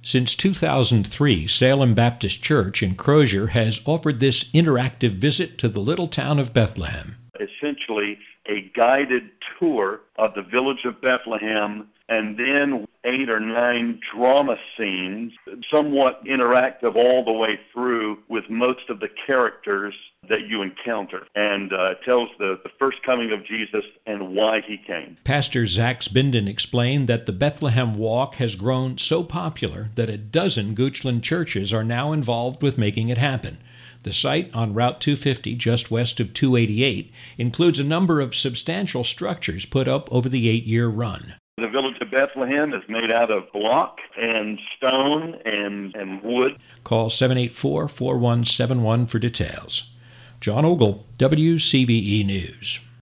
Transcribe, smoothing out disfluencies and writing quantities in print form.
Since 2003, Salem Baptist Church in Crozier has offered this interactive visit to the little town of Bethlehem. Essentially a guided tour of the village of Bethlehem, and then 8 or 9 drama scenes, somewhat interactive all the way through with most of the characters that you encounter, and tells the first coming of Jesus and why he came. Pastor Zach Binden explained that the Bethlehem Walk has grown so popular that a dozen Goochland churches are now involved with making it happen. The site on Route 250, just west of 288, includes a number of substantial structures put up over the 8-year run. The village of Bethlehem is made out of block and stone and wood. Call 784-4171 for details. John Ogle, WCVE News.